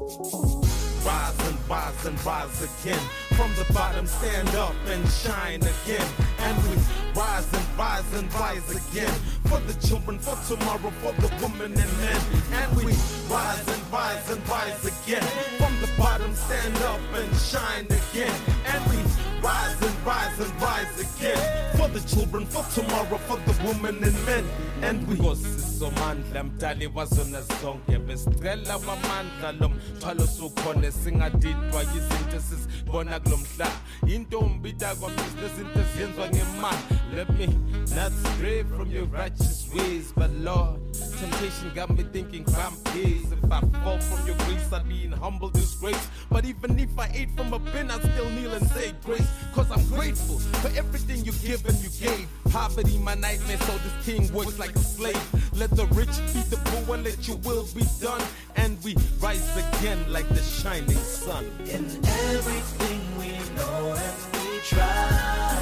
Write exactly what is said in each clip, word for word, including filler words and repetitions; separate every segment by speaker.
Speaker 1: Rise and rise and rise again. From the bottom, stand up and shine again. And we rise and rise and rise again. For the children, for tomorrow, for the women and men. And we rise and rise and rise again. From the bottom, stand up and shine again. And we rise and rise and rise again. For the children, for tomorrow, for the women and men. And we Somandla mdali wazona zonke besicela wamandla lo mthwalo sukhona singadidwa izinto esizibona kulomhlaba intombi takwa business into eziyenzwa ngemali. Let me not stray from your righteous ways, but Lord, temptation got me thinking I'm pleased. If I fall from your grace, I'd be in humble disgrace. But even if I ate from a bin, I'd still kneel and say grace. Cause I'm grateful for everything you give and you gave. Poverty, my nightmare, so this king works like a slave. Let the rich feed the poor and let your will be done. And we rise again like the shining sun.
Speaker 2: In everything we know and we try,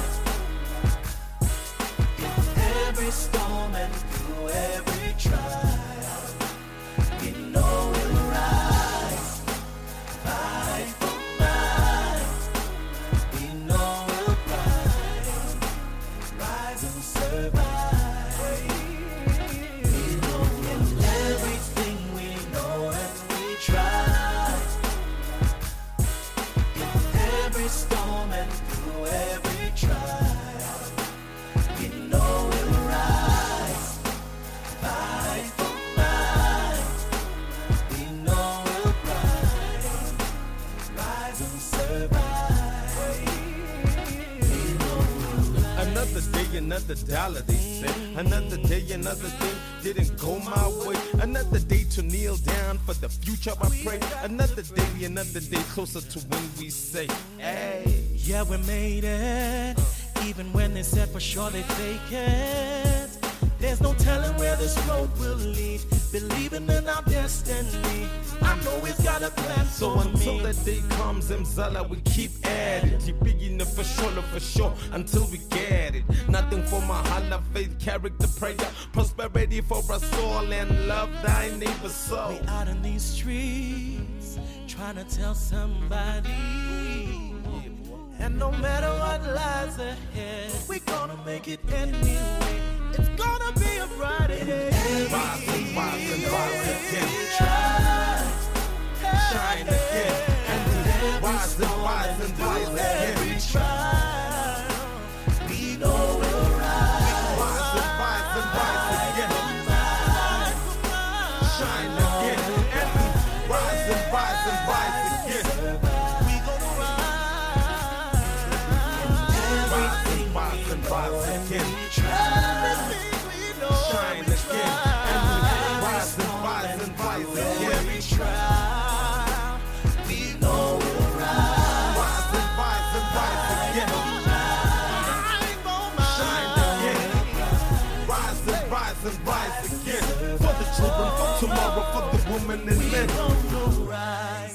Speaker 2: in every storm and through every trial, we know we'll rise, fight for mine. We know we'll rise, rise and survive. Storm and through every trial, we know we'll rise, fight for mine. We know we'll rise, rise and survive. We know we'll
Speaker 1: Another day, another dollar, they said. Another day, another thing didn't go my way. Another day to kneel down for the future, I pray. Another day, another day closer to when we say, hey.
Speaker 2: Yeah, we made it, even when they said for sure they'd take it. There's no telling where this road will lead. Believing in our destiny, I know we've got a plan.
Speaker 1: So until that day comes, Mzala, we keep at it. Keep beginning for sure, for sure, until we get it. Nothing for my holla, faith, character, prayer, prosperity for us all, and love thy neighbor so.
Speaker 2: We out in these streets, trying to tell somebody. And no matter what lies ahead, we're gonna make it anyway. It's gonna be a brighter day.
Speaker 1: Rise and rise and rise again.
Speaker 2: Try,
Speaker 1: shine again. And we rise and rise and rise again.
Speaker 2: Trial, we know we'll rise.
Speaker 1: Rise and rise and rise again. Shine again. And we rise and rise and rise again.
Speaker 2: We gonna rise.
Speaker 1: Rise and rise again. Shine again. And we rise and rise and rise again.
Speaker 2: We know we'll rise.
Speaker 1: Rise and rise and rise again. Shine again. Rise and rise and rise again. For the children, for tomorrow, for the women and men.
Speaker 2: We gonna rise.